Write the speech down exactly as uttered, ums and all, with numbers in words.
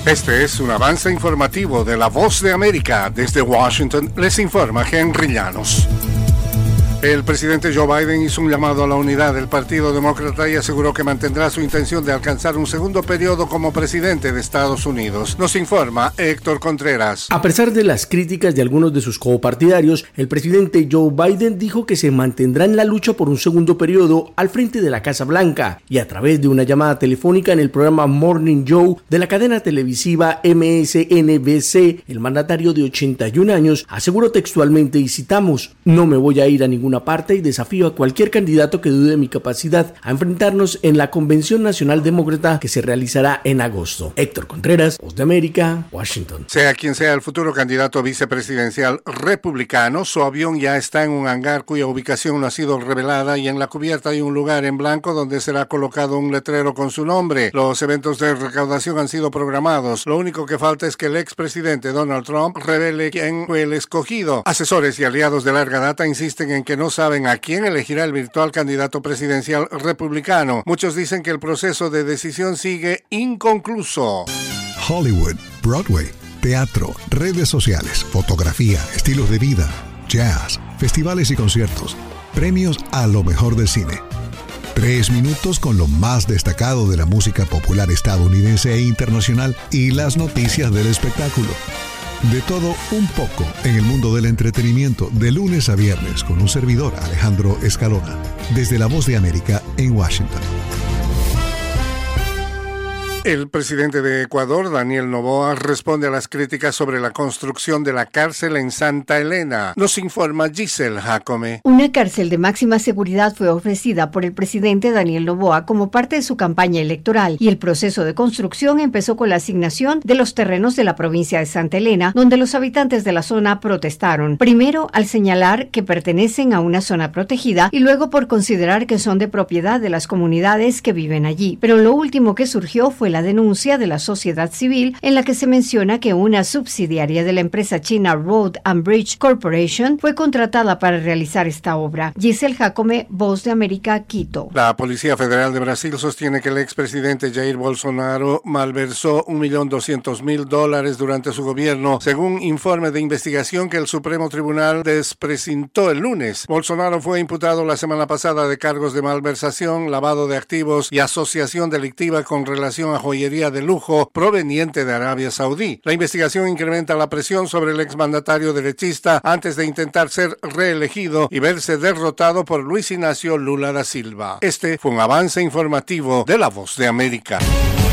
Este es un avance informativo de La Voz de América. Desde Washington les informa Henry Llanos. El presidente Joe Biden hizo un llamado a la unidad del Partido Demócrata y aseguró que mantendrá su intención de alcanzar un segundo periodo como presidente de Estados Unidos. Nos informa Héctor Contreras. A pesar de las críticas de algunos de sus copartidarios, el presidente Joe Biden dijo que se mantendrá en la lucha por un segundo periodo al frente de la Casa Blanca, y a través de una llamada telefónica en el programa Morning Joe de la cadena televisiva M S N B C, el mandatario de ochenta y un años aseguró textualmente, y citamos: "No me voy a ir a ninguna parte y desafío a cualquier candidato que dude de mi capacidad a enfrentarnos en la Convención Nacional Demócrata que se realizará en agosto". Héctor Contreras, Voz de América, Washington. Sea quien sea el futuro candidato vicepresidencial republicano, su avión ya está en un hangar cuya ubicación no ha sido revelada, y en la cubierta hay un lugar en blanco donde será colocado un letrero con su nombre. Los eventos de recaudación han sido programados. Lo único que falta es que el expresidente Donald Trump revele quién fue el escogido. Asesores y aliados de larga data insisten en que no saben a quién elegirá el virtual candidato presidencial republicano. Muchos dicen que el proceso de decisión sigue inconcluso. Hollywood, Broadway, teatro, redes sociales, fotografía, estilos de vida, jazz, festivales y conciertos, premios a lo mejor del cine. Tres minutos con lo más destacado de la música popular estadounidense e internacional y las noticias del espectáculo. De todo un poco en el mundo del entretenimiento, de lunes a viernes, con un servidor, Alejandro Escalona, desde La Voz de América en Washington. El presidente de Ecuador, Daniel Noboa, responde a las críticas sobre la construcción de la cárcel en Santa Elena. Nos informa Giselle Jacome. Una cárcel de máxima seguridad fue ofrecida por el presidente Daniel Noboa como parte de su campaña electoral, y el proceso de construcción empezó con la asignación de los terrenos de la provincia de Santa Elena, donde los habitantes de la zona protestaron. Primero al señalar que pertenecen a una zona protegida y luego por considerar que son de propiedad de las comunidades que viven allí. Pero lo último que surgió fue la la denuncia de la sociedad civil, en la que se menciona que una subsidiaria de la empresa china Road and Bridge Corporation fue contratada para realizar esta obra. Giselle Jacome, Voz de América, Quito. La Policía Federal de Brasil sostiene que el expresidente Jair Bolsonaro malversó un millón doscientos mil dólares durante su gobierno, según informe de investigación que el Supremo Tribunal desprecintó el lunes. Bolsonaro fue imputado la semana pasada de cargos de malversación, lavado de activos y asociación delictiva con relación a joyería de lujo proveniente de Arabia Saudí. La investigación incrementa la presión sobre el exmandatario derechista antes de intentar ser reelegido y verse derrotado por Luis Ignacio Lula da Silva. Este fue un avance informativo de La Voz de América.